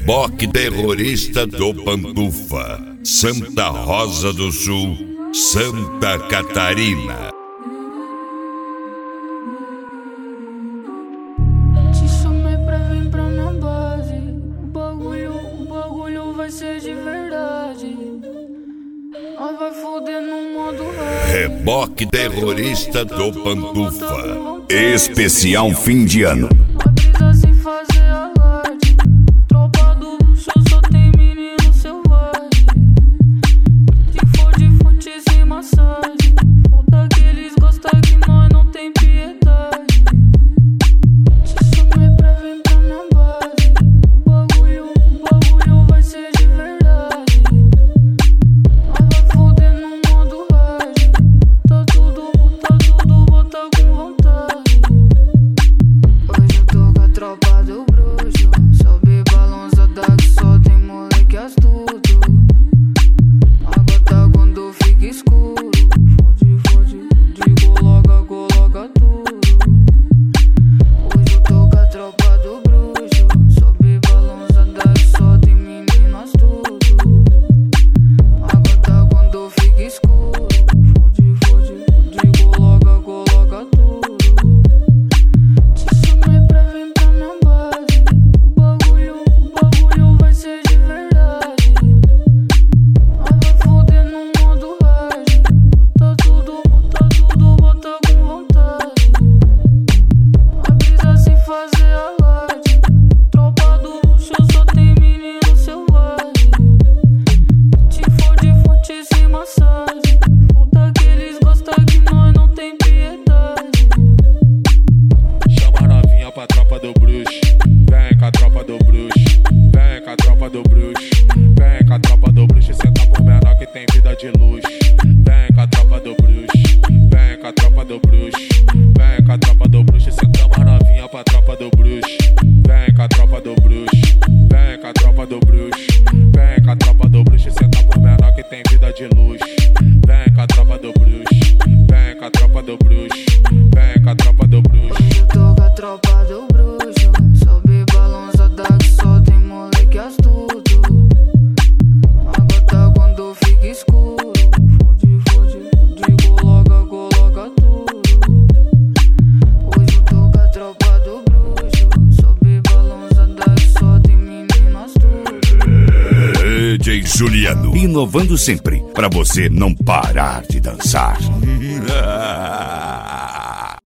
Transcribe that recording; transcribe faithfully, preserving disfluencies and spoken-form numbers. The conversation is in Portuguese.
Reboque terrorista do Pantufa, Santa Rosa do Sul, Santa Catarina. Te chamei pra vir pra minha base. O bagulho, o bagulho vai ser de verdade. Nós vai foder no modo rap. Reboque terrorista do Pantufa. Especial fim de ano. A brisa sem fazer alarde. Tropa do bruxo só tem menino selvagem. Se for de fonte sem massagem, foda que eles gostam que nós não tem piedade. Te chamei pra vir pra minha base. O bagulho, o bagulho vai ser de verdade. Nós vai foder no modo rage. Tá tudo, tá tudo, bota com vontade. Hoje eu tô com a tropa do bruxo. Sobe balançada que só tem moleque astuto. A gota quando fica escuro. Fode, fode, fode, coloca, coloca tudo. Hoje eu tô com a tropa do bruxo. Sobe balançada que só tem menino astuto. A gota quando fica escuro. Fode, fode, fode, coloca, coloca tudo. Te chamei pra vir pra minha base. O bagulho, o bagulho vai ser de verdade. Nós vai foder no modo rage. Tá tudo, tá tudo, bota com vontade. A brisa sem fazer alarde. Tropa do bruxo só tem menino selvagem. Se for de fonte sem massagem, foda que eles gostam que nós não tem piedade. Chama a novinha pra tropa do bruxo. Vem com a tropa do bruxo. Vem com a tropa do bruxo. Vem com a tropa do bruxo. Senta por menor que tem vida de luxo. Vem com a tropa do bruxo. Vem com a tropa do bruxo. Vem com a tropa do bruxo. Senta a novinha pra tropa do bruxo. Vem com a tropa do bruxo. Vem com a tropa do bruxo. Vem com a tropa do bruxo. Senta por menor que tem vida de luxo. Vem com a tropa do bruxo. Vem com a tropa do bruxo. Vem com a tropa do bruxo. Hoje eu tô com a tropa do bruxo. Sobe balançada que só tem moleque astuto. A gota quando fica escuro. Fode, fode, fode, coloca, coloca tudo. Hoje eu tô com a tropa do bruxo. Sobe balançada que só tem menino astuto. D J Juliano, inovando sempre pra você não parar de dançar.